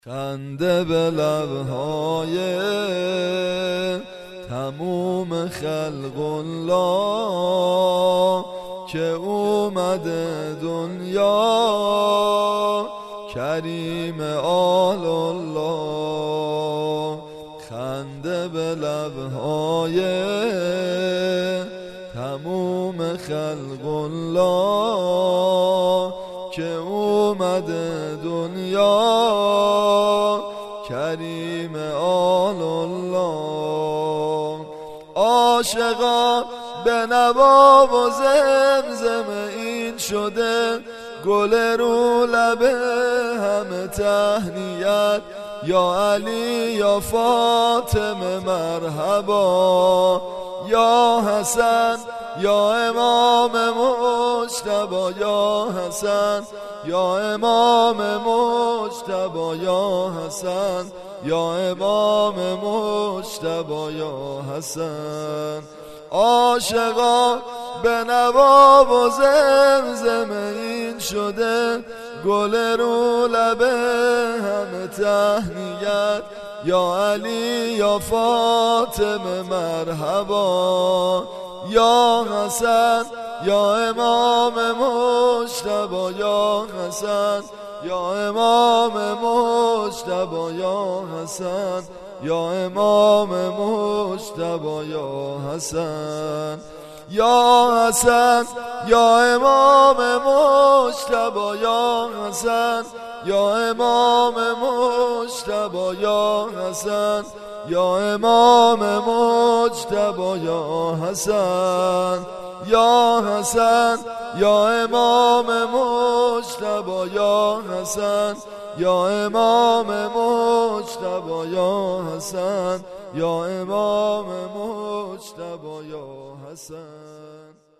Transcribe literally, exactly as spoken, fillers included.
خنده به لبهای تموم خلق الله که اومده دنیا کریم آل الله. خنده به لبهای تموم خلق الله که اومده دنیا کریم آل الله. عاشقا به نوا و زمزم این شده گل رو لبه همه تهنیت یا علی یا فاطمه مرحبا یا حسن یا امام مجتبی یا حسن یا امام مجتبی یا حسن یا امام مجتبی یا حسن. عاشقا به نوا و زمزم این شده گل رو لبه همه تهنیت یا علی یا فاطمه مرحبا یا حسن یا امام مجتبی یا حسن یا امام مجتبی یا حسن یا امام مجتبی یا حسن یا حسن یا امام مجتبی یا حسن یا امام مجتبی یا حسن یا امام مجتبی یا حسن یا حسن یا امام مجتبی یا حسن یا امام مجتبی یا حسن یا امام مجتبی یا حسن.